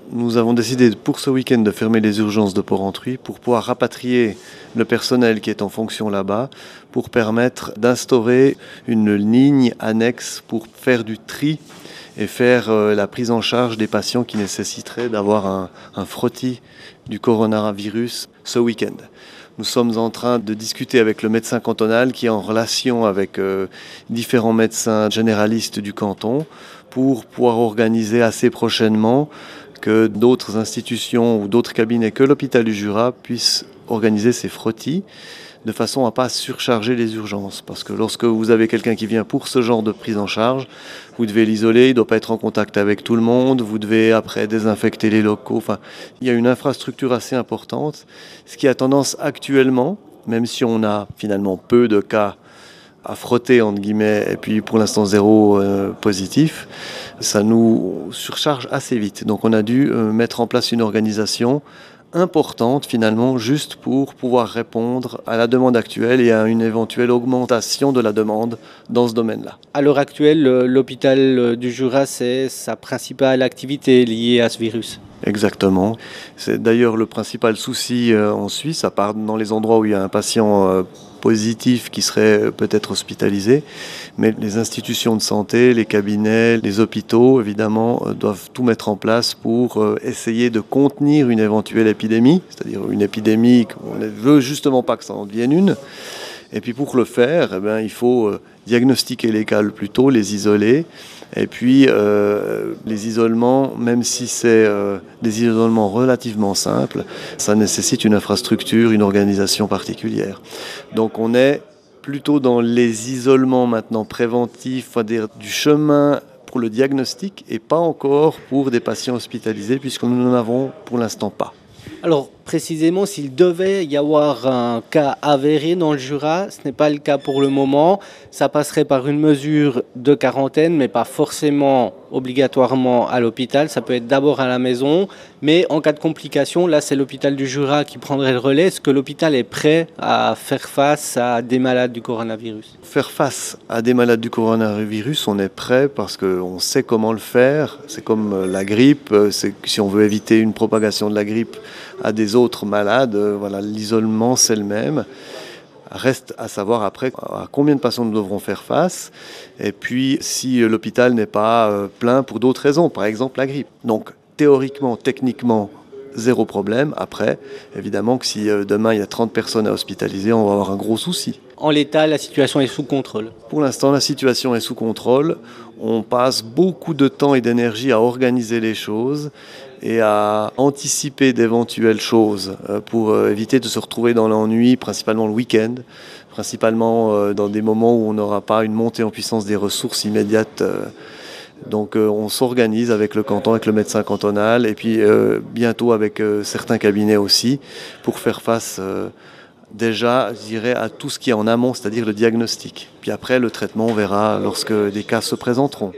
nous avons décidé pour ce week-end de fermer les urgences de Porrentruy pour pouvoir rapatrier le personnel qui est en fonction là-bas, pour permettre d'instaurer une ligne annexe pour faire du tri et faire la prise en charge des patients qui nécessiteraient d'avoir un frottis du coronavirus ce week-end. Nous sommes en train de discuter avec le médecin cantonal qui est en relation avec différents médecins généralistes du canton pour pouvoir organiser assez prochainement que d'autres institutions ou d'autres cabinets que l'hôpital du Jura puissent organiser ces frottis de façon à ne pas surcharger les urgences. Parce que lorsque vous avez quelqu'un qui vient pour ce genre de prise en charge, vous devez l'isoler, il ne doit pas être en contact avec tout le monde, vous devez après désinfecter les locaux. Enfin, il y a une infrastructure assez importante, ce qui a tendance actuellement, même si on a finalement peu de cas à frotter entre guillemets et puis pour l'instant zéro positif, ça nous surcharge assez vite. Donc on a dû mettre en place une organisation importante finalement juste pour pouvoir répondre à la demande actuelle et à une éventuelle augmentation de la demande dans ce domaine-là. À l'heure actuelle, l'hôpital du Jura, c'est sa principale activité liée à ce virus. Exactement. C'est d'ailleurs le principal souci en Suisse, à part dans les endroits où il y a un patient positif qui serait peut-être hospitalisé. Mais les institutions de santé, les cabinets, les hôpitaux, évidemment, doivent tout mettre en place pour essayer de contenir une éventuelle épidémie, c'est-à-dire une épidémie qu'on ne veut justement pas que ça en devienne une. Et puis pour le faire, il faut diagnostiquer les cas le plus tôt, les isoler. Et puis les isolements, même si c'est des isolements relativement simples, ça nécessite une infrastructure, une organisation particulière. Donc on est plutôt dans les isolements maintenant préventifs, c'est-à-dire du chemin pour le diagnostic et pas encore pour des patients hospitalisés puisque nous n'en avons pour l'instant pas. Alors précisément, s'il devait y avoir un cas avéré dans le Jura, ce n'est pas le cas pour le moment. Ça passerait par une mesure de quarantaine, mais pas forcément obligatoirement à l'hôpital. Ça peut être d'abord à la maison, mais en cas de complication, là c'est l'hôpital du Jura qui prendrait le relais. Est-ce que l'hôpital est prêt à faire face à des malades du coronavirus ? Faire face à des malades du coronavirus, on est prêt parce qu'on sait comment le faire. C'est comme la grippe, si on veut éviter une propagation de la grippe à des autres malades, l'isolement c'est le même. Reste à savoir après à combien de patients nous devrons faire face et puis si l'hôpital n'est pas plein pour d'autres raisons, par exemple la grippe. Donc théoriquement, techniquement, zéro problème. Après, évidemment que si demain il y a 30 personnes à hospitaliser, on va avoir un gros souci. En l'état, la situation est sous contrôle. Pour l'instant, la situation est sous contrôle. On passe beaucoup de temps et d'énergie à organiser les choses et à anticiper d'éventuelles choses pour éviter de se retrouver dans l'ennui, principalement le week-end, principalement dans des moments où on n'aura pas une montée en puissance des ressources immédiates. Donc on s'organise avec le canton, avec le médecin cantonal et puis bientôt avec certains cabinets aussi pour faire face déjà, je dirais, à tout ce qui est en amont, c'est-à-dire le diagnostic. Puis après, le traitement, on verra lorsque des cas se présenteront.